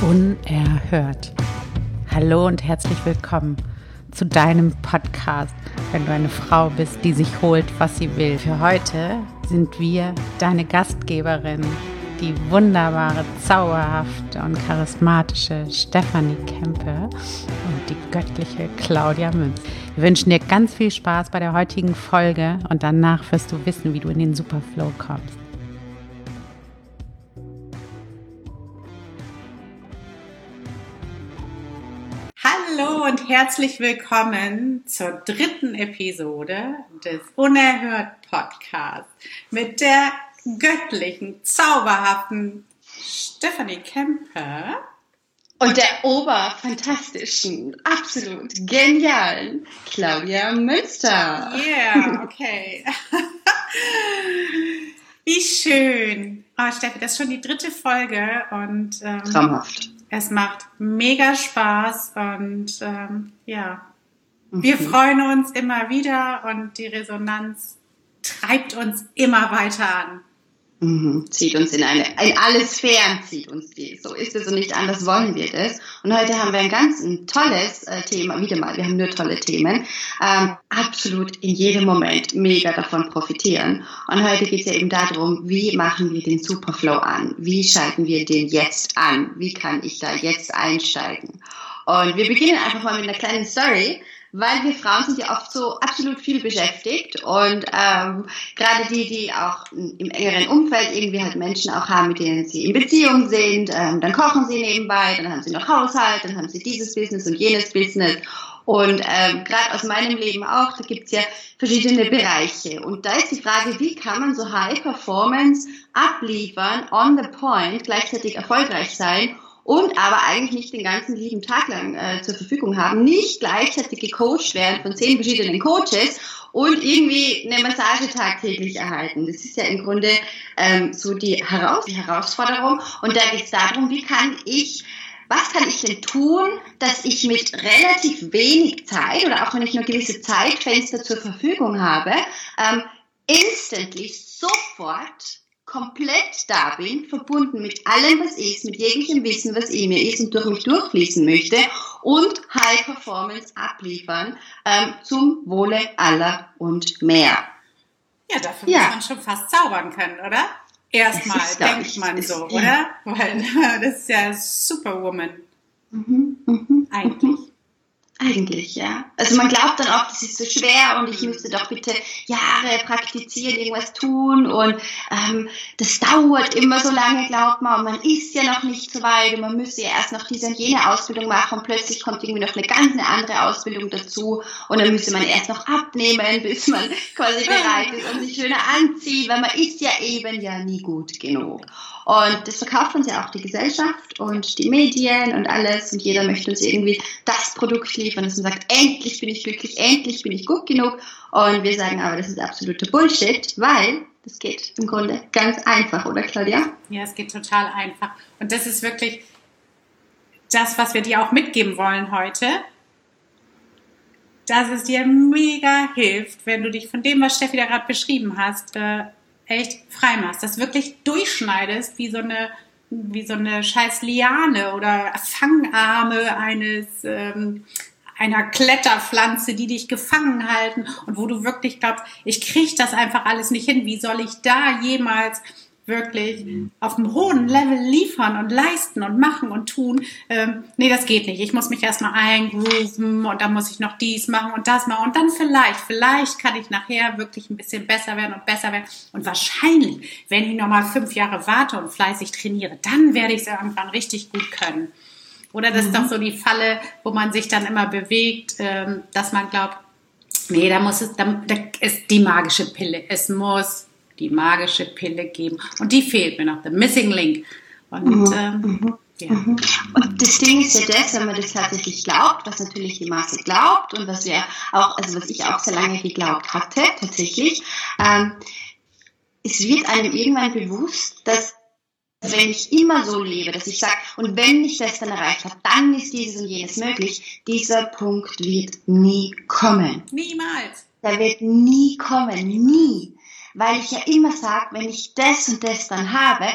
Unerhört. Hallo und herzlich willkommen zu deinem Podcast, wenn du eine Frau bist, die sich holt, was sie will. Für heute sind wir deine Gastgeberin, die wunderbare, zauberhafte und charismatische Stefanie Kempe und die göttliche Claudia Münz. Wir wünschen dir ganz viel Spaß bei der heutigen Folge und danach wirst du wissen, wie du in den Superflow kommst. Hallo und herzlich willkommen zur 3. Episode des Unerhört Podcasts mit der göttlichen, zauberhaften Stefanie Kempe und der oberfantastischen, absolut genialen Claudia Münster. Yeah, okay. Wie schön. Oh, Steffi, das ist schon die 3. Folge und traumhaft. Es macht mega Spaß und wir freuen uns immer wieder und die Resonanz treibt uns immer weiter an. Zieht uns in alle Sphären zieht uns die. So ist es und nicht anders wollen wir das. Und heute haben wir ein tolles Thema, wieder mal, wir haben nur tolle Themen, absolut in jedem Moment mega davon profitieren. Und heute geht es ja eben darum, wie machen wir den Superflow an? Wie schalten wir den jetzt an? Wie kann ich da jetzt einsteigen? Und wir beginnen einfach mal mit einer kleinen Story, weil wir Frauen sind ja oft so absolut viel beschäftigt und gerade die auch im engeren Umfeld irgendwie halt Menschen auch haben, mit denen sie in Beziehung sind, dann kochen sie nebenbei, dann haben sie noch Haushalt, dann haben sie dieses Business und jenes Business und gerade aus meinem Leben auch, da gibt's ja verschiedene Bereiche und da ist die Frage, wie kann man so High Performance abliefern, on the point, gleichzeitig erfolgreich sein und aber eigentlich nicht den ganzen lieben Tag lang zur Verfügung haben, nicht gleichzeitig gecoacht werden von 10 verschiedenen Coaches und irgendwie eine Massage tagtäglich erhalten. Das ist ja im Grunde so die Herausforderung. Und da geht es darum, was kann ich denn tun, dass ich mit relativ wenig Zeit oder auch wenn ich nur gewisse Zeitfenster zur Verfügung habe, instantly sofort komplett da bin, verbunden mit allem, was ist, mit jeglichem Wissen, was in mir ist und durch mich durchfließen möchte und High Performance abliefern zum Wohle aller und mehr. Ja, dafür muss man schon fast zaubern können, oder? Erstmal denkt man so, oder? Weil das ist ja Superwoman. Eigentlich, ja. Also man glaubt dann auch, das ist so schwer und ich müsste doch bitte Jahre praktizieren, irgendwas tun und das dauert immer so lange, glaubt man, und man ist ja noch nicht so weit und man müsste ja erst noch diese und jene Ausbildung machen und plötzlich kommt irgendwie noch eine andere Ausbildung dazu und dann müsste man erst noch abnehmen, bis man quasi bereit ist und sich schöner anzieht, weil man ist ja eben ja nie gut genug. Und das verkauft uns ja auch die Gesellschaft und die Medien und alles und jeder möchte uns irgendwie das Produkt liefern, dass man sagt, endlich bin ich glücklich, endlich bin ich gut genug und wir sagen aber, das ist absoluter Bullshit, weil das geht im Grunde ganz einfach, oder Claudia? Ja, es geht total einfach und das ist wirklich das, was wir dir auch mitgeben wollen heute, dass es dir mega hilft, wenn du dich von dem, was Steffi da gerade beschrieben hast, echt frei machst, das wirklich durchschneidest wie so eine scheiß Liane oder Fangarme einer Kletterpflanze, die dich gefangen halten und wo du wirklich glaubst, ich kriege das einfach alles nicht hin, wie soll ich da jemals wirklich auf einem hohen Level liefern und leisten und machen und tun. Nee, das geht nicht. Ich muss mich erstmal eingrooven und dann muss ich noch dies machen und das machen und dann vielleicht kann ich nachher wirklich ein bisschen besser werden und wahrscheinlich, wenn ich nochmal 5 Jahre warte und fleißig trainiere, dann werde ich es irgendwann richtig gut können. Oder das ist doch so die Falle, wo man sich dann immer bewegt, dass man glaubt, nee, da ist die magische Pille. Es muss die magische Pille geben. Und die fehlt mir noch, the missing link. Und, ja. Und das Ding ist ja das, wenn man das tatsächlich glaubt, was natürlich die Masse glaubt und was ich auch sehr lange geglaubt hatte, tatsächlich, es wird einem irgendwann bewusst, dass wenn ich immer so lebe, dass ich sage, und wenn ich das dann erreicht habe, dann ist dieses und jenes möglich, dieser Punkt wird nie kommen. Niemals. Der wird nie kommen, nie. Weil ich ja immer sage, wenn ich das und das dann habe,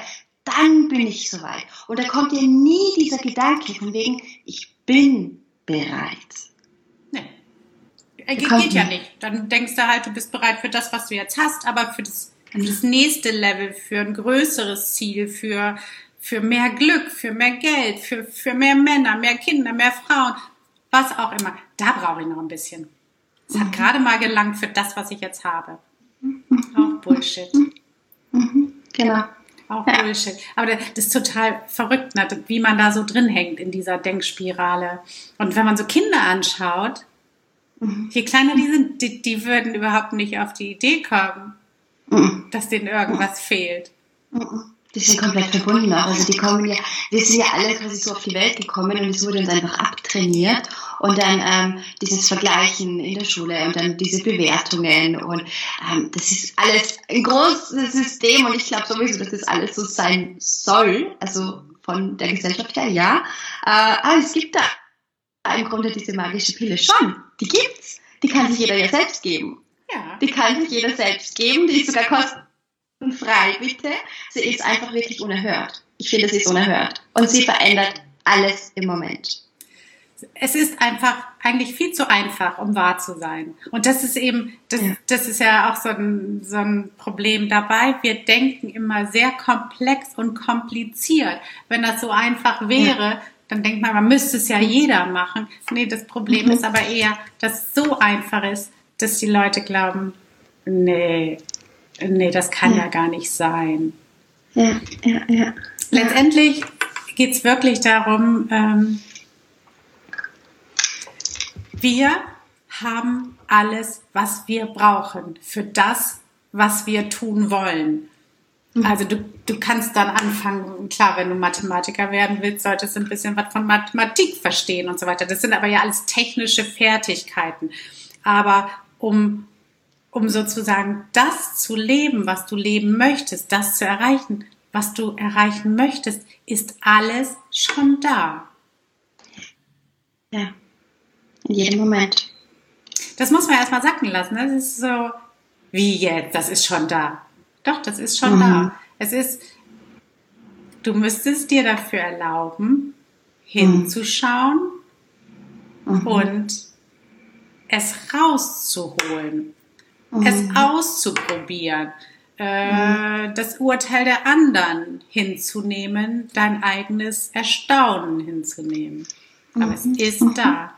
dann bin ich soweit. Und da kommt dir nie dieser Gedanke von wegen, ich bin bereit. Nee. Geht ja nicht. Dann denkst du halt, du bist bereit für das, was du jetzt hast, aber für das nächste Level, für ein größeres Ziel, für mehr Glück, für mehr Geld, für mehr Männer, mehr Kinder, mehr Frauen, was auch immer. Da brauche ich noch ein bisschen. Es hat gerade mal gelangt für das, was ich jetzt habe. Auch Bullshit. Genau. Auch Bullshit. Aber das ist total verrückt, ne? Wie man da so drin hängt in dieser Denkspirale. Und wenn man so Kinder anschaut, je kleiner die sind, die würden überhaupt nicht auf die Idee kommen, dass denen irgendwas fehlt. Die sind komplett verbunden auch. Also die kommen ja, wir sind ja alle quasi so auf die Welt gekommen und es wurde uns einfach abtrainiert. Und dann dieses Vergleichen in der Schule und dann diese Bewertungen und das ist alles ein großes System und ich glaube sowieso, dass das alles so sein soll, also von der Gesellschaft her, ja. Aber es gibt da im Grunde diese magische Pille schon. Die gibt's. Die kann sich jeder ja selbst geben. Ja. Die kann sich jeder selbst geben. Die ist sogar kostenfrei, bitte. Sie ist einfach wirklich unerhört. Ich finde, sie ist unerhört. Und sie verändert alles im Moment. Es ist einfach eigentlich viel zu einfach, um wahr zu sein. Und das ist eben, das ist ja auch so ein Problem dabei. Wir denken immer sehr komplex und kompliziert. Wenn das so einfach wäre, dann denkt man müsste es ja jeder machen. Nee, das Problem ist aber eher, dass es so einfach ist, dass die Leute glauben, nee, das kann ja gar nicht sein. Ja. Letztendlich geht es wirklich darum, wir haben alles, was wir brauchen für das, was wir tun wollen. Also du kannst dann anfangen, klar, wenn du Mathematiker werden willst, solltest du ein bisschen was von Mathematik verstehen und so weiter. Das sind aber ja alles technische Fertigkeiten. Aber um sozusagen das zu leben, was du leben möchtest, das zu erreichen, was du erreichen möchtest, ist alles schon da. Ja. In jedem Moment. Das muss man erstmal sacken lassen. Das ist so, wie jetzt, das ist schon da. Doch, das ist schon da. Du müsstest dir dafür erlauben, hinzuschauen und es rauszuholen, es auszuprobieren, das Urteil der anderen hinzunehmen, dein eigenes Erstaunen hinzunehmen. Aber es ist da.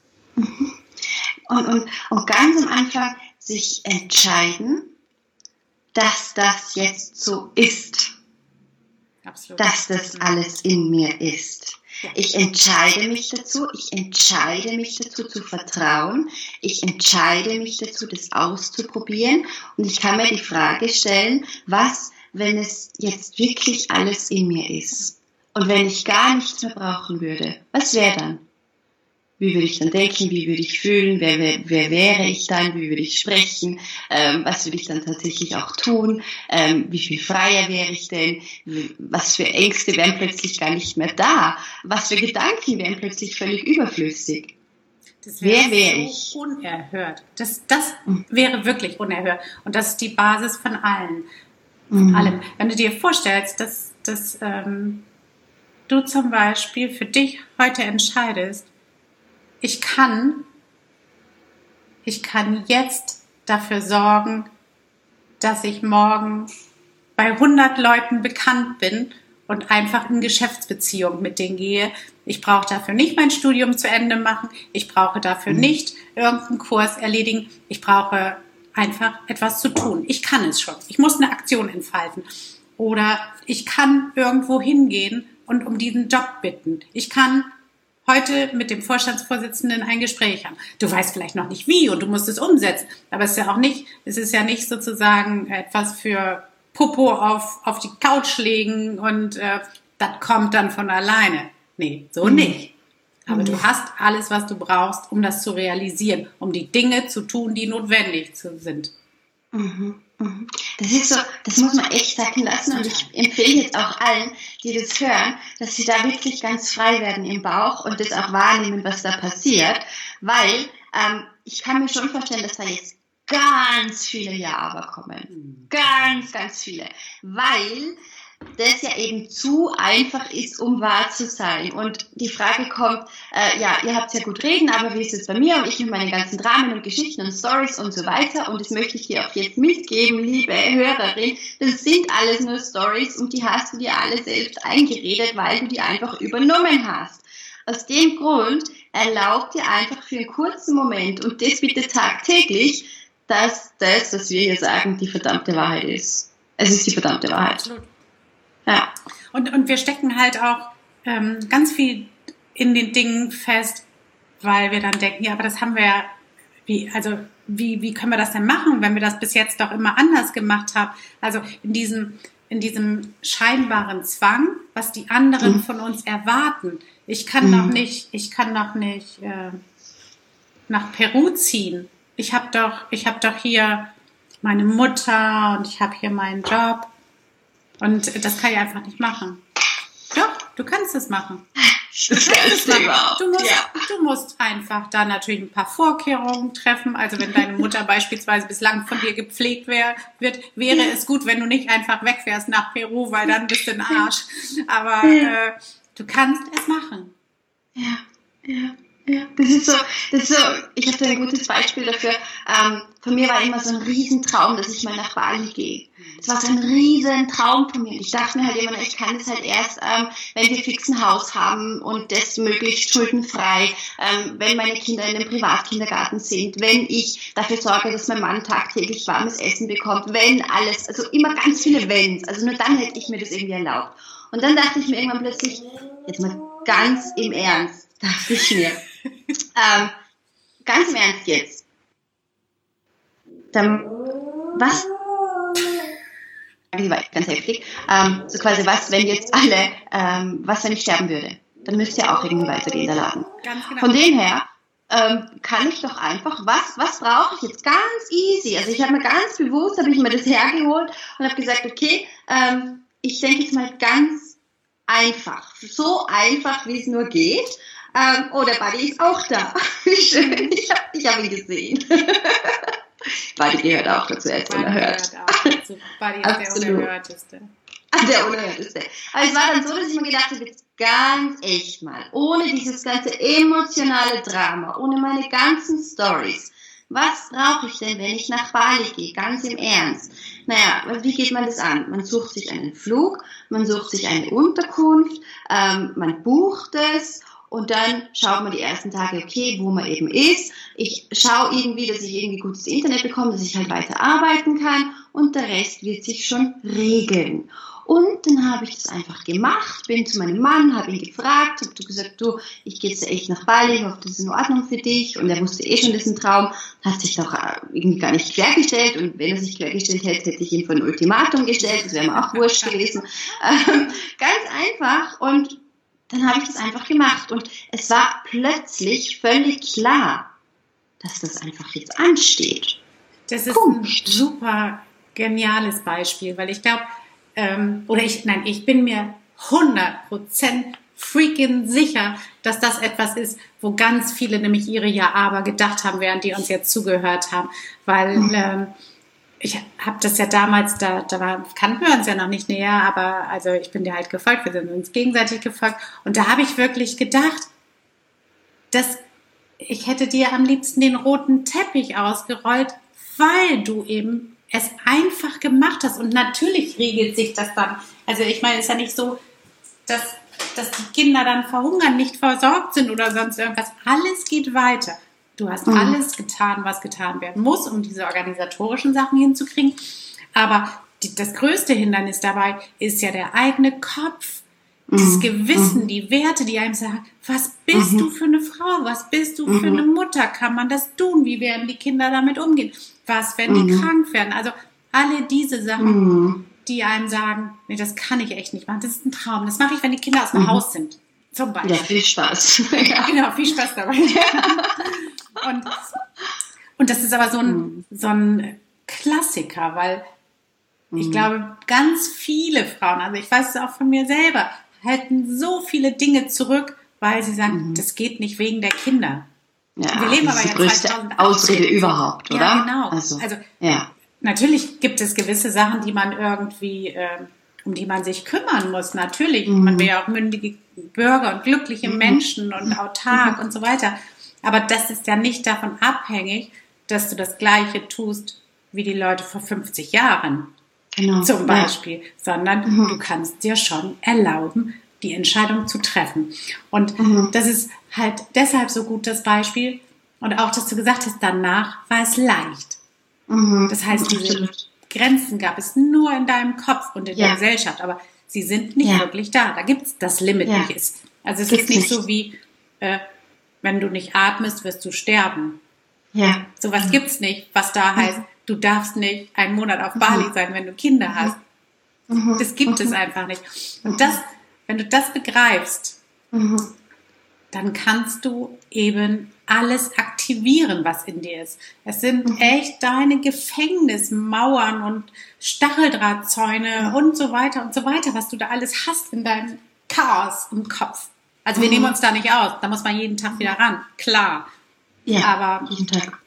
Und ganz am Anfang sich entscheiden, dass das jetzt so ist. Absolut. Dass das alles in mir ist. Ja. Ich entscheide mich dazu zu vertrauen, ich entscheide mich dazu, das auszuprobieren und ich kann mir die Frage stellen, was, wenn es jetzt wirklich alles in mir ist und wenn ich gar nichts mehr brauchen würde, was wäre dann? Wie würde ich dann denken, wie würde ich fühlen, wer wäre ich dann, wie würde ich sprechen, was würde ich dann tatsächlich auch tun, wie viel freier wäre ich denn, was für Ängste wären plötzlich gar nicht mehr da, was für Gedanken wären plötzlich völlig überflüssig. Wer wäre ich? Unerhört. Das wäre wirklich unerhört. Und das ist die Basis von allem. Von allem. Wenn du dir vorstellst, dass du zum Beispiel für dich heute entscheidest, ich kann jetzt dafür sorgen, dass ich morgen bei 100 Leuten bekannt bin und einfach in Geschäftsbeziehung mit denen gehe. Ich brauche dafür nicht mein Studium zu Ende machen. Ich brauche dafür nicht irgendeinen Kurs erledigen. Ich brauche einfach etwas zu tun. Ich kann es schon. Ich muss eine Aktion entfalten. Oder ich kann irgendwo hingehen und um diesen Job bitten. Ich kann heute mit dem Vorstandsvorsitzenden ein Gespräch haben. Du weißt vielleicht noch nicht wie und du musst es umsetzen. Aber es ist ja nicht sozusagen etwas für Popo auf die Couch legen und das kommt dann von alleine. Nee, so nicht. Aber du hast alles, was du brauchst, um das zu realisieren, um die Dinge zu tun, die notwendig sind. Das ist so, das muss man echt sacken lassen und ich empfehle jetzt auch allen, die das hören, dass sie da wirklich ganz frei werden im Bauch und das auch wahrnehmen, was da passiert, weil ich kann mir schon vorstellen, dass da jetzt ganz viele Ja-Aber kommen. Ganz, ganz viele. Weil das ja eben zu einfach ist, um wahr zu sein. Und die Frage kommt, ihr habt ja gut reden, aber wie ist es bei mir und ich mit meinen ganzen Dramen und Geschichten und Stories und so weiter, und das möchte ich dir auch jetzt mitgeben, liebe Hörerin, das sind alles nur Stories und die hast du dir alle selbst eingeredet, weil du die einfach übernommen hast. Aus dem Grund erlaub dir einfach für einen kurzen Moment, und das bitte tagtäglich, dass das, was wir hier sagen, die verdammte Wahrheit ist. Es ist die verdammte Wahrheit. Absolut. Ja. Und wir stecken halt auch ganz viel in den Dingen fest, weil wir dann denken, ja, aber das haben wir ja, wie können wir das denn machen, wenn wir das bis jetzt doch immer anders gemacht haben? Also in diesem scheinbaren Zwang, was die anderen von uns erwarten. Ich kann noch nicht nach Peru ziehen. Ich hab doch hier meine Mutter und ich habe hier meinen Job. Und das kann ich einfach nicht machen. Doch, du kannst es machen. Du musst einfach da natürlich ein paar Vorkehrungen treffen. Also wenn deine Mutter beispielsweise bislang von dir gepflegt wäre es gut, wenn du nicht einfach wegfährst nach Peru, weil dann bist du ein Arsch. Aber du kannst es machen. Ja. Das ist so, ich habe da ein gutes Beispiel dafür. Von mir war immer so ein Riesentraum, dass ich mal nach Bali gehe. Das war so ein Riesentraum von mir. Ich dachte mir halt immer, ich kann das halt erst, wenn wir fix ein Haus haben und das möglichst schuldenfrei, wenn meine Kinder in einem Privatkindergarten sind, wenn ich dafür sorge, dass mein Mann tagtäglich warmes Essen bekommt, wenn alles, also immer ganz viele Wenns. Also nur dann hätte ich mir das irgendwie erlaubt. Und dann dachte ich mir irgendwann plötzlich, jetzt mal ganz im Ernst, dachte ich mir, ganz im Ernst jetzt. Was? Die war ganz heftig. So quasi, was, wenn jetzt alle, was, wenn ich sterben würde? Dann müsste ja auch irgendwie weitergehen, der Laden. Ganz genau. Von dem her kann ich doch einfach, was brauche ich jetzt? Ganz easy. Also ich habe mir ganz bewusst, habe ich mir das hergeholt und habe gesagt, okay, ich denke jetzt mal ganz einfach. So einfach, wie es nur geht. Der Buddy ist auch da. Wie schön. Ich hab ihn gesehen. Buddy gehört auch dazu, als unerhört. Buddy ist der Unerhörteste. Der Unerhörteste. Aber es war dann so, dass ich mir gedacht habe, jetzt ganz echt mal, ohne dieses ganze emotionale Drama, ohne meine ganzen Stories, was brauche ich denn, wenn ich nach Bali gehe? Ganz im Ernst. Naja, wie geht man das an? Man sucht sich einen Flug, man sucht sich eine Unterkunft, man bucht es. Und dann schaut man die ersten Tage, okay, wo man eben ist. Ich schaue irgendwie, dass ich irgendwie gutes Internet bekomme, dass ich halt weiter arbeiten kann. Und der Rest wird sich schon regeln. Und dann habe ich das einfach gemacht, bin zu meinem Mann, habe ihn gefragt, habe gesagt, du, ich gehe jetzt echt nach Bali, ich hoffe, das ist in Ordnung für dich. Und er wusste schon, das ist ein Traum, hat sich doch irgendwie gar nicht quergestellt. Und wenn er sich quergestellt hätte, hätte ich ihn vor ein Ultimatum gestellt, das wäre mir auch wurscht gewesen. Ganz einfach. Und dann habe ich das einfach gemacht und es war plötzlich völlig klar, dass das einfach jetzt ansteht. Das ist ein super geniales Beispiel, weil ich glaube, ich bin mir 100% freaking sicher, dass das etwas ist, wo ganz viele nämlich ihre Ja-Aber gedacht haben, während die uns jetzt zugehört haben, weil ich habe das ja damals, kannten wir uns ja noch nicht näher, aber also ich bin dir halt gefolgt, wir sind uns gegenseitig gefolgt und da habe ich wirklich gedacht, dass ich hätte dir am liebsten den roten Teppich ausgerollt, weil du eben es einfach gemacht hast und natürlich regelt sich das dann. Also ich meine, es ist ja nicht so, dass die Kinder dann verhungern, nicht versorgt sind oder sonst irgendwas. Alles geht weiter. Du hast alles getan, was getan werden muss, um diese organisatorischen Sachen hinzukriegen. Aber das größte Hindernis dabei ist ja der eigene Kopf. Das Gewissen, die Werte, die einem sagen, was bist du für eine Frau? Was bist du für eine Mutter? Kann man das tun? Wie werden die Kinder damit umgehen? Was, wenn die krank werden? Also alle diese Sachen, die einem sagen, nee, das kann ich echt nicht machen. Das ist ein Traum. Das mache ich, wenn die Kinder aus dem Haus sind. Zum Beispiel. Ja, viel Spaß. Ja. Genau, viel Spaß dabei. Und das ist aber so ein Klassiker, weil ich glaube, ganz viele Frauen, also ich weiß es auch von mir selber, halten so viele Dinge zurück, weil sie sagen, das geht nicht wegen der Kinder. Ja, wir leben das aber ist ja die größte 2018. Ausrede überhaupt, oder? Ja, genau. Also Natürlich gibt es gewisse Sachen, die man irgendwie um die man sich kümmern muss. Natürlich, man will ja auch mündige Bürger und glückliche Menschen und autark und so weiter. Aber das ist ja nicht davon abhängig, dass du das Gleiche tust wie die Leute vor 50 Jahren. Genau. Zum Beispiel, sondern du kannst dir schon erlauben, die Entscheidung zu treffen. Und das ist halt deshalb so gut, das Beispiel. Und auch, dass du gesagt hast, danach war es leicht. Das heißt, diese Grenzen gab es nur in deinem Kopf und in der Gesellschaft, aber sie sind nicht wirklich da. Da gibt es das Limit nicht. Also es ist nicht so wie, wenn du nicht atmest, wirst du sterben. Ja. Sowas gibt's nicht, was da heißt, du darfst nicht einen Monat auf Bali sein, wenn du Kinder hast. Das gibt es einfach nicht. Und das, wenn du das begreifst, dann kannst du eben alles aktivieren, was in dir ist. Es sind echt deine Gefängnismauern und Stacheldrahtzäune und so weiter, was du da alles hast in deinem Chaos im Kopf. Also wir nehmen uns da nicht aus, da muss man jeden Tag wieder ran, klar. Ja, aber jeden Tag.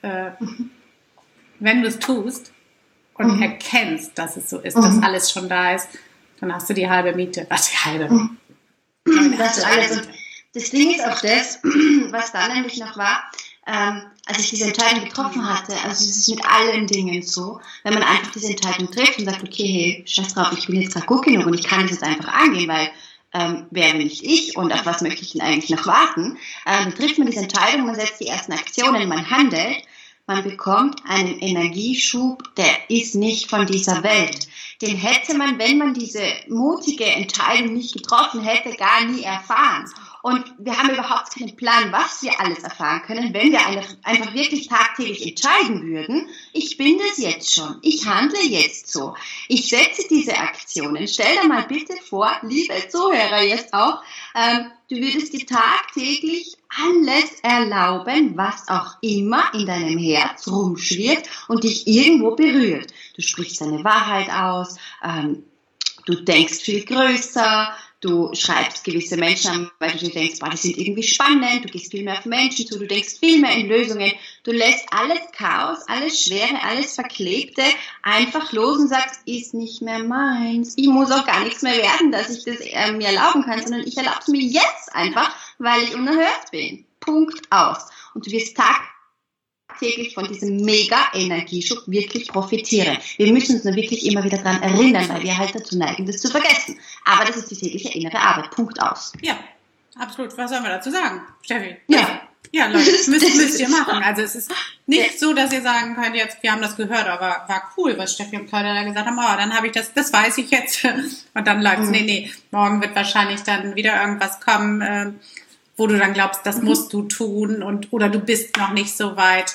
Wenn du es tust und erkennst, dass es so ist, dass alles schon da ist, dann hast du die halbe Miete. Was die halbe? Das alles. Das Ding ist auch das, was da nämlich noch war, als ich diese Entscheidung getroffen hatte, also es ist mit allen Dingen so, wenn man einfach diese Entscheidung trifft und sagt, okay, hey, scheiß drauf, ich bin jetzt gerade gut genug und ich kann das jetzt einfach angehen, weil wer bin nicht ich und auf was möchte ich denn eigentlich noch warten, dann trifft man diese Entscheidung, man setzt die ersten Aktionen, man handelt, man bekommt einen Energieschub, der ist nicht von dieser Welt. Den hätte man, wenn man diese mutige Entscheidung nicht getroffen hätte, gar nie erfahren. Und wir haben überhaupt keinen Plan, was wir alles erfahren können, wenn wir einfach wirklich tagtäglich entscheiden würden, ich bin das jetzt schon, ich handle jetzt so, ich setze diese Aktionen. Stell dir mal bitte vor, liebe Zuhörer jetzt auch, du würdest dir tagtäglich alles erlauben, was auch immer in deinem Herz rumschwirrt und dich irgendwo berührt. Du sprichst deine Wahrheit aus, du denkst viel größer, du schreibst gewisse Menschen an, weil du dir denkst, boah, die sind irgendwie spannend, du gehst viel mehr auf Menschen zu, du denkst viel mehr in Lösungen, du lässt alles Chaos, alles Schwere, alles Verklebte einfach los und sagst, ist nicht mehr meins, ich muss auch gar nichts mehr werden, dass ich das mir erlauben kann, sondern ich erlaube es mir jetzt einfach, weil ich unerhört bin. Punkt aus. Und du wirst tagtäglich von diesem Mega-Energieschub wirklich profitieren. Wir müssen uns nur wirklich immer wieder daran erinnern, weil wir halt dazu neigen, das zu vergessen. Aber das ist die tägliche innere Arbeit. Punkt aus. Ja, absolut. Was sollen wir dazu sagen, Steffi? Ja, Leute, müsst ihr machen. Also es ist nicht so, dass ihr sagen könnt, jetzt, wir haben das gehört, aber war cool, was Steffi und Claudia da gesagt haben, dann habe ich das weiß ich jetzt. Und dann läuft's, nee, morgen wird wahrscheinlich dann wieder irgendwas kommen, wo du dann glaubst, das musst du tun oder du bist noch nicht so weit.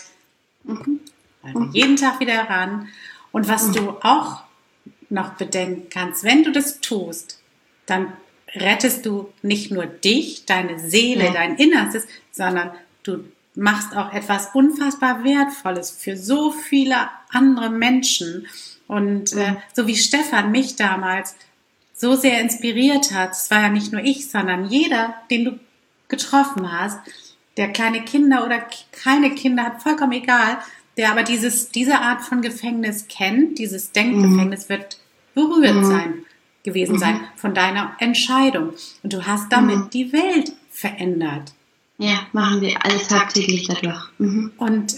Also jeden Tag wieder ran. Und was du auch noch bedenken kannst, wenn du das tust, dann rettest du nicht nur dich, deine Seele, dein Innerstes, sondern du machst auch etwas unfassbar Wertvolles für so viele andere Menschen. Und so wie Stefan mich damals so sehr inspiriert hat, es war ja nicht nur ich, sondern jeder, den du getroffen hast, der kleine Kinder oder keine Kinder hat, vollkommen egal, der aber diese Art von Gefängnis kennt, dieses Denkgefängnis wird berührt gewesen sein von deiner Entscheidung. Und du hast damit die Welt verändert. Ja, machen wir alles tagtäglich dadurch. Und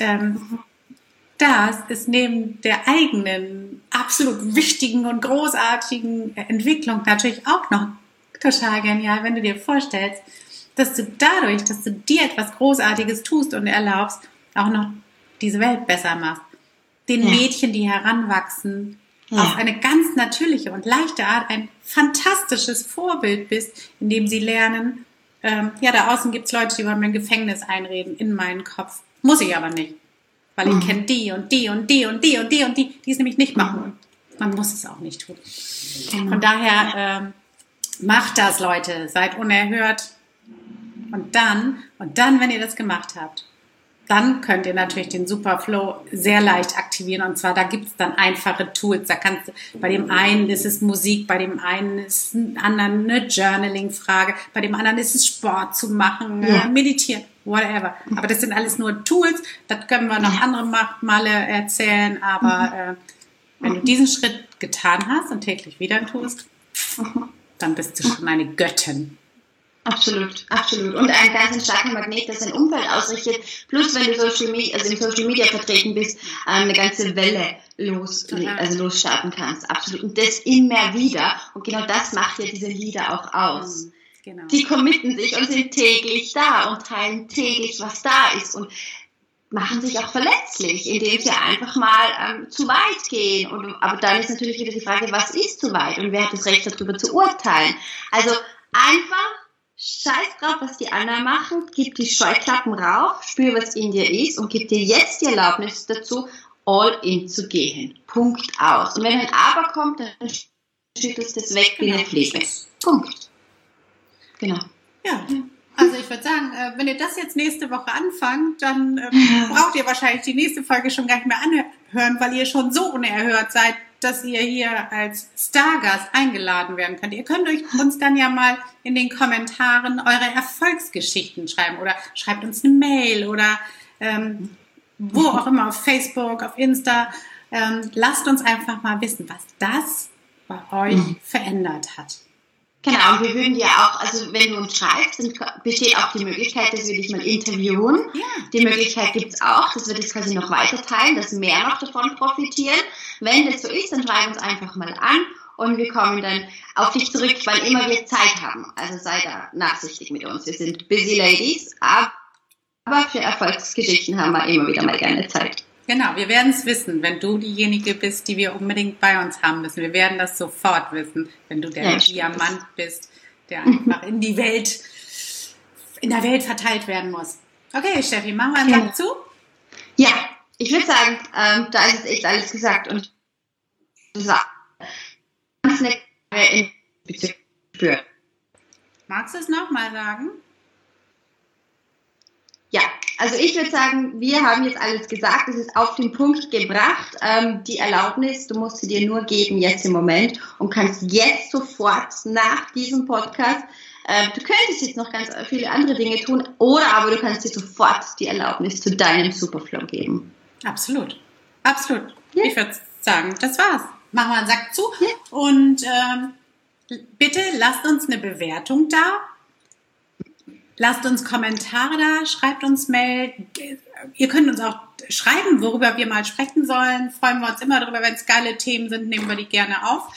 das ist neben der eigenen absolut wichtigen und großartigen Entwicklung natürlich auch noch total genial, wenn du dir vorstellst, dass du dadurch, dass du dir etwas Großartiges tust und erlaubst, auch noch diese Welt besser machst. Den Mädchen, die heranwachsen, auf eine ganz natürliche und leichte Art ein fantastisches Vorbild bist, indem sie lernen, da außen gibt es Leute, die wollen mir ein Gefängnis einreden in meinen Kopf. Muss ich aber nicht. Weil ich kenne die und die und die und die und die und die es nämlich nicht machen. Und man muss es auch nicht tun. Von daher, macht das, Leute. Seid unerhört. Und dann, wenn ihr das gemacht habt, dann könnt ihr natürlich den Superflow sehr leicht aktivieren. Und zwar, da gibt es dann einfache Tools. Da kannst du, bei dem einen ist es Musik, bei dem einen ist es anderen eine Journaling-Frage, bei dem anderen ist es Sport zu machen, meditieren, whatever. Aber das sind alles nur Tools. Das können wir noch andere Male erzählen. Aber wenn du diesen Schritt getan hast und täglich wieder tust, dann bist du schon eine Göttin. Absolut, absolut. Und ein ganz starker Magnet, das sein Umfeld ausrichtet. Plus, wenn du im Social Media vertreten bist, eine ganze Welle losstarten kannst. Absolut. Und das immer wieder. Und genau das macht ja diese Lieder auch aus. Genau. Die committen sich und sind täglich da und teilen täglich, was da ist. Und machen sich auch verletzlich, indem sie einfach mal zu weit gehen. Aber dann ist natürlich wieder die Frage, was ist zu weit? Und wer hat das Recht, darüber zu urteilen? Also einfach scheiß drauf, was die anderen machen, gib die Scheuklappen rauf, spür, was in dir ist und gib dir jetzt die Erlaubnis dazu, all in zu gehen. Punkt aus. Und wenn ein Aber kommt, dann schüttelst du es weg wie eine Fliege. Punkt. Genau. Ja, also ich würde sagen, wenn ihr das jetzt nächste Woche anfangt, dann braucht ihr wahrscheinlich die nächste Folge schon gar nicht mehr anhören, weil ihr schon so unerhört seid, dass ihr hier als Stargast eingeladen werden könnt. Ihr könnt uns dann ja mal in den Kommentaren eure Erfolgsgeschichten schreiben oder schreibt uns eine Mail oder wo auch immer, auf Facebook, auf Insta. Lasst uns einfach mal wissen, was das bei euch verändert hat. Genau, und wir würden dir auch, also wenn du uns schreibst, dann besteht auch die Möglichkeit, dass wir dich mal interviewen. Ja. Die Möglichkeit gibt es auch, dass wir das quasi noch weiter teilen, dass mehr noch davon profitieren. Wenn das so ist, dann schreib uns einfach mal an und wir kommen dann auf dich zurück, wann immer wir Zeit haben. Also sei da nachsichtig mit uns. Wir sind busy ladies, aber für Erfolgsgeschichten haben wir immer wieder mal gerne Zeit. Genau, wir werden es wissen, wenn du diejenige bist, die wir unbedingt bei uns haben müssen. Wir werden das sofort wissen, wenn du der Diamant bist, der einfach in der Welt verteilt werden muss. Okay, Steffi, machen wir einen Sack zu? Ja, ich würde sagen, da ist jetzt echt alles gesagt und das war ganz nett in Bezug. Magst du es nochmal sagen? Ja, also ich würde sagen, wir haben jetzt alles gesagt, es ist auf den Punkt gebracht, die Erlaubnis, du musst sie dir nur geben jetzt im Moment und kannst jetzt sofort nach diesem Podcast, du könntest jetzt noch ganz viele andere Dinge tun, aber du kannst dir sofort die Erlaubnis zu deinem Superflow geben. Absolut, absolut. Ja. Ich würde sagen, das war's. Machen wir einen Sack zu und bitte lasst uns eine Bewertung da. Lasst uns Kommentare da, schreibt uns Mail. Ihr könnt uns auch schreiben, worüber wir mal sprechen sollen. Freuen wir uns immer darüber, wenn es geile Themen sind, nehmen wir die gerne auf.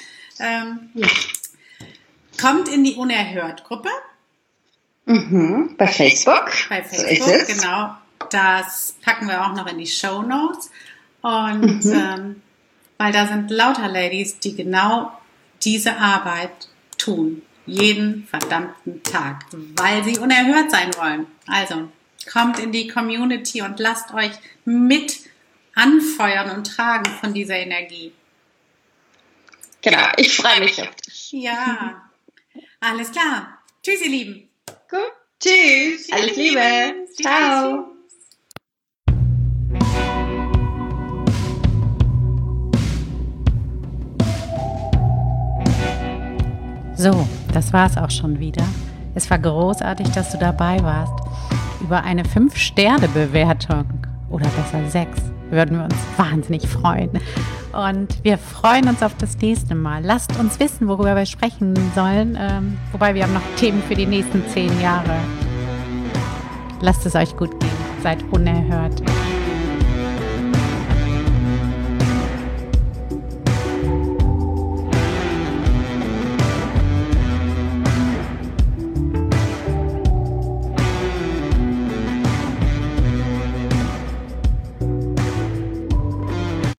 Kommt in die Unerhört-Gruppe. Bei Facebook. Bei Facebook, so ist es. Genau. Das packen wir auch noch in die Shownotes. Und weil da sind lauter Ladies, die genau diese Arbeit tun. Jeden verdammten Tag, weil sie unerhört sein wollen. Also, kommt in die Community und lasst euch mit anfeuern und tragen von dieser Energie. Genau, ich freue mich auf dich. Ja, alles klar. Tschüss, ihr Lieben. Gut. Tschüss. Alles Liebe. Ciao. So, das war es auch schon wieder. Es war großartig, dass du dabei warst. Über eine 5-Sterne-Bewertung oder besser 6 würden wir uns wahnsinnig freuen. Und wir freuen uns auf das nächste Mal. Lasst uns wissen, worüber wir sprechen sollen. Wobei wir haben noch Themen für die nächsten 10 Jahre. Lasst es euch gut gehen. Seid unerhört.